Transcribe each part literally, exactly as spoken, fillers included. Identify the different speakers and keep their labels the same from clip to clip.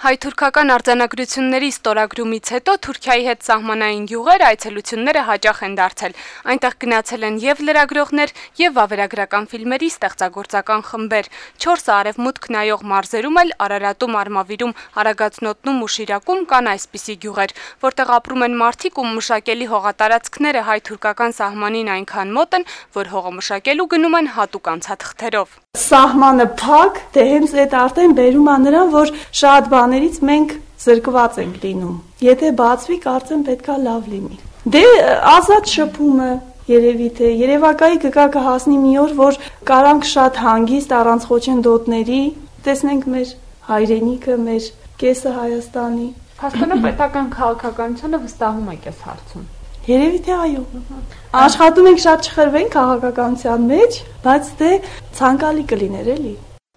Speaker 1: Հայ-թուրքական արձանագրությունների ստորագրումից հետո Թուրքիայի հետ սահմանային գյուղեր այցելությունները հաճախ են դարձել։ Այնտեղ գնացել են եւ լրագրողներ, եւ վավերագրական ֆիլմերի ստեղծագործական խմբեր։ Չորս արևմուտք նայող մարզերում էլ Արարատում, Արմավիրում, Արագածնոտնում ու Շիրակում կան այսպիսի գյուղեր, որտեղ ապրում են մարդիկ ու մշակելի հողատարածքները հայ-թուրքական սահմանին այնքան մոտ են, որ հողը մշակելու գնում են հատուկ անցաթղթերով։
Speaker 2: Սահմանը փակ, դե հենց այդ արդեն բերում է նրան, որ շատ բաներից մենք զրկված ենք լինում։ Եթե բացվի, կարծեմ պետքա լավ լինի։ Դե ազատ շփումը երևի թե երևակայի կգա կհասնի մի օր, որ կարանք շատ հանգիստ առանց խոչընդոտների տեսնենք մեր հայրենիքը, մեր կեսը Հայաստանի։
Speaker 3: Հասկանա պետական քաղաքականությունը վստահում եք այս հարցում։
Speaker 2: Երևի թե այո։ Աշխատում ենք շատ չխրվենք քաղաքականության մեջ, բայց դե ցանկալի կլիներ էլի։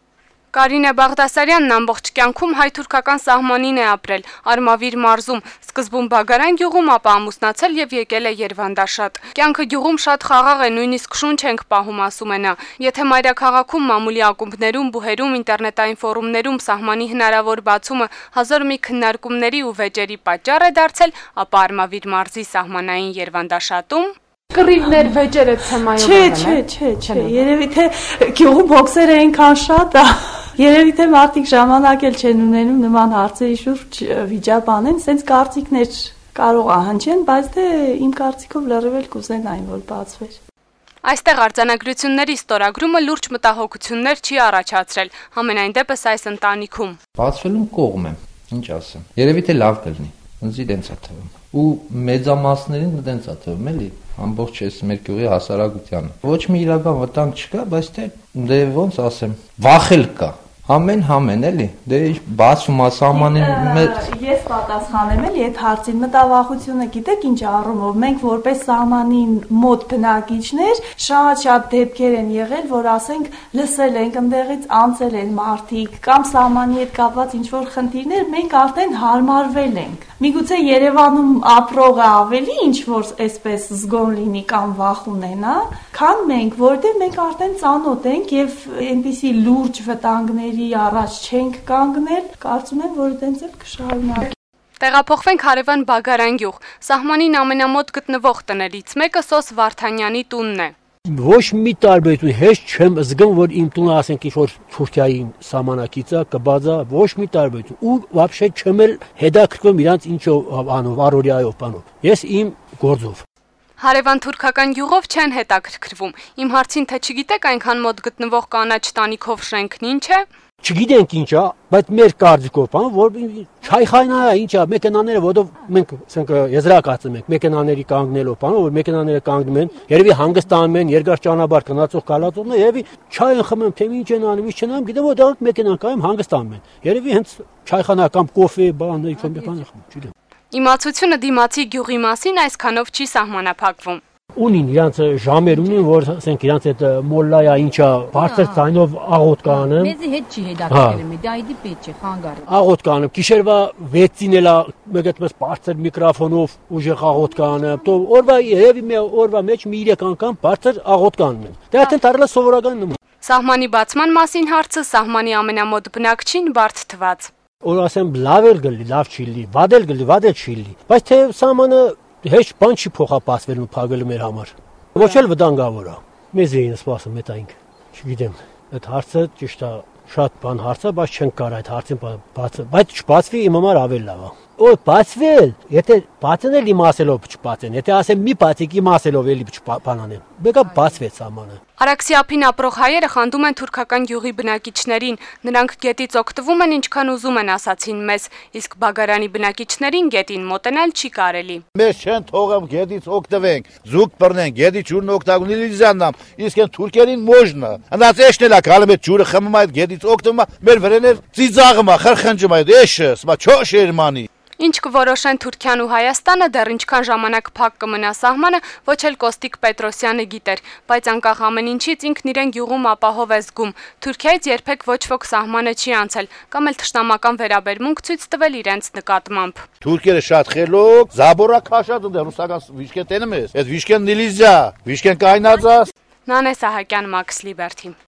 Speaker 1: Կարինե Բաղդասարյանն ամբողջ կյանքում հայ-թուրքական սահմանին է ապրել, Արմավիր մարզում, սկզբում Բագարան գյուղում, ապա ամուսնացել եւ եկել է Երվանդաշատ։ Կյանքը գյուղում շատ խաղաղ է, նույնիսկ շունչ ենք պահում, ասում է նա։ Եթե մայրաքաղաքում մամուլի ակումբներում, բուհերում, ինտերնետային ֆորումներում սահմանի հնարավոր բացումը հազար մի քննարկումների ու վեճերի պատճառ է դարձել, ապա Արմավիր մարզի սահմանային Երվանդաշատում
Speaker 3: Կռիվներ, վեճերը թեմայով
Speaker 2: Չէ, չէ, չէ, չէ, երևի թե գյուղում բոքսերը այնքան շատ է, երևի թե մարդիկ ժամանակ էլ չեն ունենում նման հարցերի շուրջ վիճաբանեն, սենց կարծիքներ կարող է հնչեն, բայց դե իմ կարծիքով լրիվ էլ կուզեն այն, որ բացվեր։
Speaker 1: Այստեղ արձանագրությունների ստորագրումը լուրջ մտահոգություններ չի առաջացրել, համենայն դեպս այս ընտանիքում։
Speaker 4: Բացվելուն կողմ եմ, ինչ ասեմ, երևի թե լավ կլինի, ինձ դենց է թվում։ Ու մեծամասներին դենց է թվում, էլի, ամբողջ այս մեր գյուղի հասարակությանը։ Ոչ մի իրական վտանգ չկա, բայց թե դե ոնց ասեմ, վախել կա։ Ամեն համեն էլի, դե բացում ասամանին
Speaker 2: Ես պատասխանեմ էլի այդ հարցին, մտավախությունը գիտեք ինչ առումով, մենք որպես սահմանին մոտ բնակիչներ շատ-շատ դեպքեր են եղել, որ ասենք լսել ենք, ընդեղից անցել են մարդիկ, կամ սահմանի հետ կապված ինչ-որ խնդիրներ, մենք արդեն հարմարվել ենք։ Միգուցե Երևանում ապրողը ավելի ինչ-որ այսպես զգոն լինի կամ վախ ունենա, քան մենք, որտեղ մենք արդեն ծանոթ ենք եւ այնպիսի լուրջ վտանգների առաջ չենք կանգնել, կարծում եմ, որ դենց էլ կշարունակի։
Speaker 1: Տեղափոխվենք հարևան Բագարան գյուղ, սահմանին ամենամոտ գտնվող տներից մեկը Սոս Վարդանյանի տունն է։
Speaker 5: Ոչ մի տարբերություն հեշտ չեմ զգում, որ իմ տունը ասենք ինչ-որ Թուրքիայի սահմանակից է, կբազա, ոչ մի տարբերություն։ Ու вообще չեմ էլ հետաքրքրվում իրանց ինչով անով, առօրյայով բանով։ Ես իմ գործով։
Speaker 1: Հարևան թուրքական գյուղով չեն հետաքրքրվում։ Իմ հարցին թե չգիտեք այնքան մոտ գտնվող կանաչ տանիքով շենքն ինչ է։
Speaker 5: Չգիտենք ինչ է, բայց մեր կարծիքով բան, որ չայխայնա է, ինչ է, մեքենաները, որով մենք ասենք եզրակացում ենք, մեքենաների կանգնելով բան, որ մեքենաները կանգնում են, երևի հանգստանում են, երկար ճանապարհ գնացող կալածողներ, երևի չայ են խմում, թե ինչ են անում, ինչ չեն անում, գիտեմ որ դրանք մեքենան կայում հանգստանում են։ Երևի հենց չայխանա կամ կոֆե, բան, ինչ-որ մի բան խմում, չգիտեմ։
Speaker 1: Իմացությունը դիմացի գյուղի մասին այսքանով չի սահմանափակվում։
Speaker 5: Ունին իրանց ժամեր ունին, որ ասենք իրանց այդ մոլլայա ինչա բարձր ցայնով աղոտ կանեմ։
Speaker 6: Մեզի հետ չի հետաքրքրում, դա իդի պետք չէ խանգարի։
Speaker 5: Աղոտ կանեմ, գիշերվա վեցին էլա մեկ այդպես բարձր միկրոֆոնով ուժեղ աղոտ կանեմ։ Դու օրվա երևի մի օրվա մեջ մի երեք անգամ բարձր աղոտ կանում եմ։ Դա այդտեղ տարելա սովորական նման։
Speaker 1: Սահմանի բացման մասին հարցը սահմանի ամենամոտ բնակչին բարդ թվաց։
Speaker 5: Որ ասեմ լավ էլ գլի, լավ չի լի, վատ էլ գլի, վատ էլ չի լի։ Բայց թե սահմանը Հեչ բան չի փոխապատվելու փակելու մեր համար։ Ոչ էլ վտանգավոր է։ Մեզ էին սպասում այդ այնք։ Չգիտեմ, այդ հարցը ճիշտ է, շատ բան հարց է, բայց չենք կարող այդ հարցին բացել, բայց չբացվի իմ համար ավելի լավ է։ Օ, բացվել, եթե բացեն էլ իմասելով չբացեն, եթե ասեմ մի բացիկ իմասելով էլի չբանանեմ։ Բեկա բացվեց ամանը։
Speaker 1: Արաքսի ափին ապրող հայերը խանդում են թուրքական գյուղի բնակիչներին, նրանք գետից օգտվում են ինչքան ուզում են, ասացին մեզ, իսկ Բագարանի բնակիչներին գետին մոտենալ չի կարելի։
Speaker 7: Մեզ չեն թողում գետից օգտվենք, զուգ բռնենք, գետի ջուրն օգտագործել իլիզիանամ, իսկ այն թուրքերին մոժնա։ Անած էշնել է գալու այդ ջուրը խմում այդ գետից օգտվում, մեր վրեներ ծիծաղում, խրխնջում այդ էշը, սա չոշ երմանի։
Speaker 1: Ինչ կորոշեն Թուրքիան ու Հայաստանը, դեռ ինչքան ժամանակ փակ կմնա սահմանը, ոչ էլ Կոստիկ Պետրոսյանը գիտեր, բայց անկախ ամեն ինչից ինքն իրեն գյուղում ապահով է զգում։ Թուրքիայից երբեք ոչ ոք սահմանը չի անցել, կամ էլ թշնամական վերաբերմունք ցույց տվել իրենց նկատմամբ։
Speaker 7: Թուրքերը շատ խելոք, զաբորա քաշած ընդ ռուսական վիշկեն տենում ես, այդ վիշկեն նիլիզա, վիշկեն կայնածած։
Speaker 1: Նանե Սահակյան, Մաքս Լիբերթի։